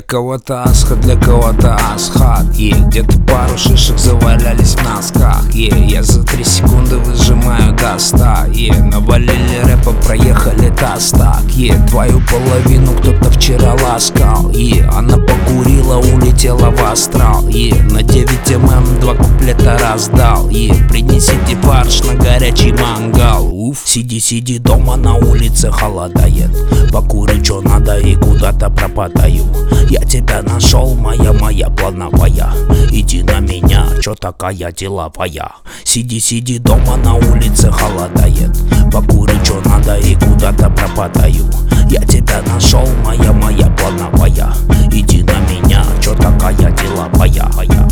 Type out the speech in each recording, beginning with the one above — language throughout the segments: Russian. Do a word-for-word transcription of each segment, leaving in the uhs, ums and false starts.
кого-то асха, для кого-то асхат. И где-то пару шишек завалялись в носках. И я за три секунды выжимаю до ста. И навалили рэпа, проехали тастак. И твою половину кто-то вчера ласкал. И она покурила, улетела в астрал. И на девять эм два куплета раздал. И принесите фарш на горячий мангал. Уф, сиди, сиди дома, на улице холодает. Покури, чё надо, и куда-то пропадаю. Я тебя нашел, моя, моя плановая. Иди на меня, чё такая деловая. Сиди, сиди дома, на улице холодает. Покури, чё надо, и куда-то пропадаю. Я тебя нашел, моя, моя плановая. Иди на меня, чё такая деловая.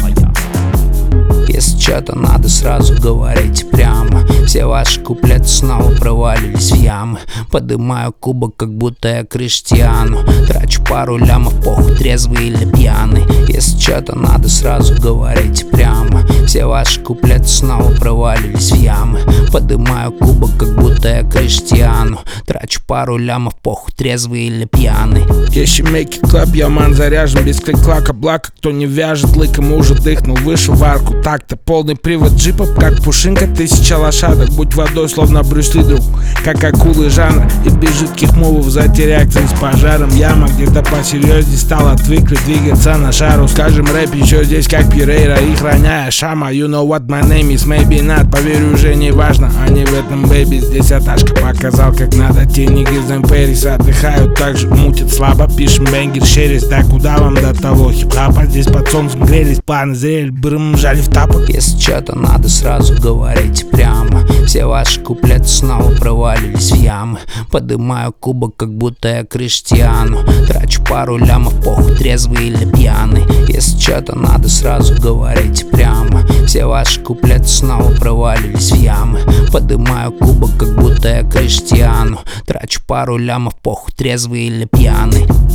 Если что-то надо, сразу говорите прямо. Все ваши куплеты снова провалились в ямы. Подымаю кубок, как будто я Криштиану. Трачу пару лямов, похуй, трезвый или пьяный. Если что-то надо, сразу говорите прямо. Все ваши куплеты снова провалились в ямы. Подымаю кубок, как будто я Криштиану. Трачу пару лямов, похуй, трезвый или пьяный. Если make it club, я ман заряжен без клик-клака, блака. Кто не вяжет, лыком уже дыхнул, вышел в арку. Так-то полный привод джипов, как пушинка, тысяча лошадок. Будь водой, словно Брюс Ли, друг, как акулы жанра. И без жидких мувов зайти реакции с пожаром. Яма где-то посерьезней стала, отвыкли двигаться на шару. Скажем, рэп еще здесь как Пирейра, и храняя шама. You know what my name is, maybe not. Поверю, уже не важно, а не в этом, бэйби. Здесь Аташка показал, как надо. Те нигги из Эмпэрис отдыхают, также мутят слабо. Пишем бенгер, шерсть, да куда вам до того хип-хапа? Здесь под солнцем грелись, планы зрели, брым, жали в тапок. Если что-то надо, сразу говорите прямо. Все ваши куплеты снова провалились в ямы. Подымаю кубок, как будто я Криштиану. Трачу пару лямов, похуй, трезвый или пьяный. Если что-то надо, сразу говорите прямо. Все ваши куплеты снова провалились в ямы. Подымаю кубок, как будто я Криштиану. Трачу пару лямов, похуй, трезвый или пьяный.